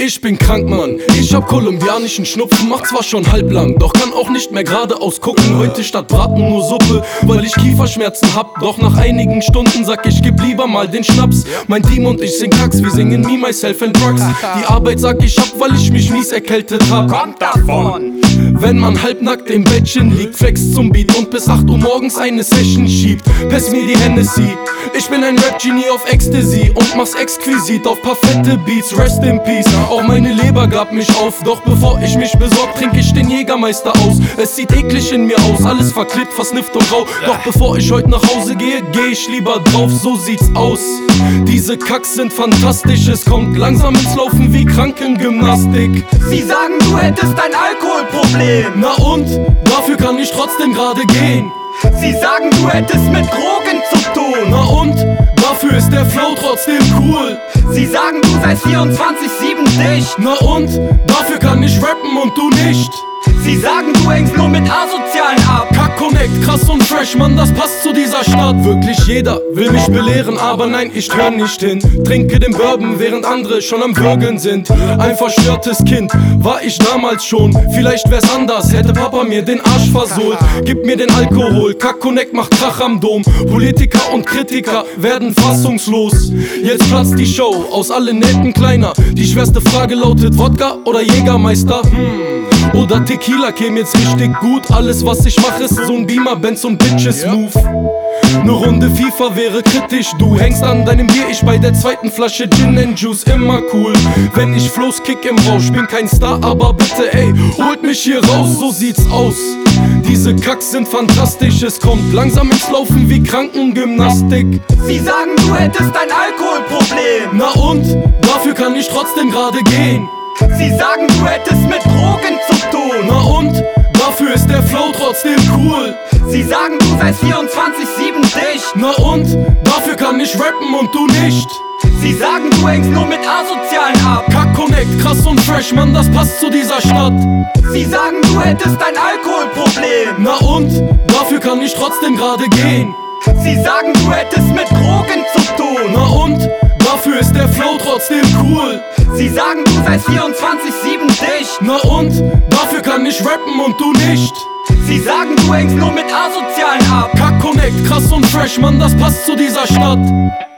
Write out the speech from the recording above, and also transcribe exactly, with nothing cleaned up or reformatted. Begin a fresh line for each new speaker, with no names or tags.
Ich bin krank, Mann, ich hab kolumbianischen Schnupfen, mach zwar schon halblang, doch kann auch nicht mehr geradeaus gucken. Heute statt Braten nur Suppe, weil ich Kieferschmerzen hab. Doch nach einigen Stunden sag ich, gib lieber mal den Schnaps. Mein Team und ich sind Kacks, wir singen Me, Myself and Drugs. Die Arbeit sag ich ab, weil ich mich mies erkältet hab.
Kommt davon!
Wenn man halbnackt im Bettchen liegt, flex zum Beat und bis acht Uhr morgens eine Session schiebt, pass mir die Hennessy. Ich bin ein Rap-Genie auf Ecstasy und mach's exquisit auf paar fette Beats. Rest in Peace, auch meine Leber gab mich auf. Doch bevor ich mich besorg, trink ich den Jägermeister aus. Es sieht eklig in mir aus, alles verklebt, versnifft und rau. Doch bevor ich heute nach Hause gehe, geh ich lieber drauf, so sieht's aus. Diese Kacks sind fantastisch, es kommt langsam ins Laufen wie Krankengymnastik.
Sie sagen, du hättest ein Alkoholproblem.
Na und? Dafür kann ich trotzdem gerade gehen.
Sie sagen, du hättest mit Drogen zu tun.
Na und? Dafür ist der Flow trotzdem cool.
Sie sagen, du seist vierundzwanzig sieben dicht.
Na und? Dafür kann ich rappen und du nicht.
Sie sagen, du hängst nur mit Asozialen ab.
Kack-Connect, krass und fresh, Mann, das passt zu dieser Stadt. Wirklich jeder will mich belehren, aber nein, ich hör nicht hin. Trinke den Bourbon, während andere schon am Würgen sind. Ein verstörtes Kind, war ich damals schon. Vielleicht wär's anders, hätte Papa mir den Arsch versohlt. Gib mir den Alkohol, Kack-Connect macht Krach am Dom. Politiker und Kritiker werden fassungslos. Jetzt platzt die Show, aus allen Nähten kleiner. Die schwerste Frage lautet, Wodka oder Jägermeister? Hm... Oder Tequila käme jetzt richtig gut. Alles was ich mache ist so ein Beamer, Benz und Bitches Move. Ne Runde FIFA wäre kritisch. Du hängst an deinem Bier, ich bei der zweiten Flasche Gin and Juice. Immer cool, wenn ich Flows kick im Rausch. Bin kein Star, aber bitte ey, holt mich hier raus, so sieht's aus. Diese Kacks sind fantastisch, es kommt langsam ins Laufen wie Krankengymnastik.
Sie sagen, du hättest ein Alkoholproblem.
Na und? Dafür kann ich trotzdem gerade gehen.
Sie sagen, du hättest mit Drogen zu tun.
Na und? Dafür ist der Flow trotzdem cool.
Sie sagen, du seist vierundzwanzig sieben dicht.
Na und? Dafür kann ich rappen und du nicht.
Sie sagen, du hängst nur mit Asozialen ab.
Kack-Connect, krass und fresh, Mann, das passt zu dieser Stadt.
Sie sagen, du hättest ein Alkoholproblem.
Na und? Dafür kann ich trotzdem gerade gehen.
Sie sagen, du hättest mit Drogen zu tun.
Na und? Dafür ist der Flow trotzdem cool.
Sie sagen, du seist vierundzwanzig sieben dicht.
Na und? Dafür kann ich rappen und du nicht.
Sie sagen, du hängst nur mit Asozialen ab.
Kack-Connect, krass und fresh, Mann, das passt zu dieser Stadt.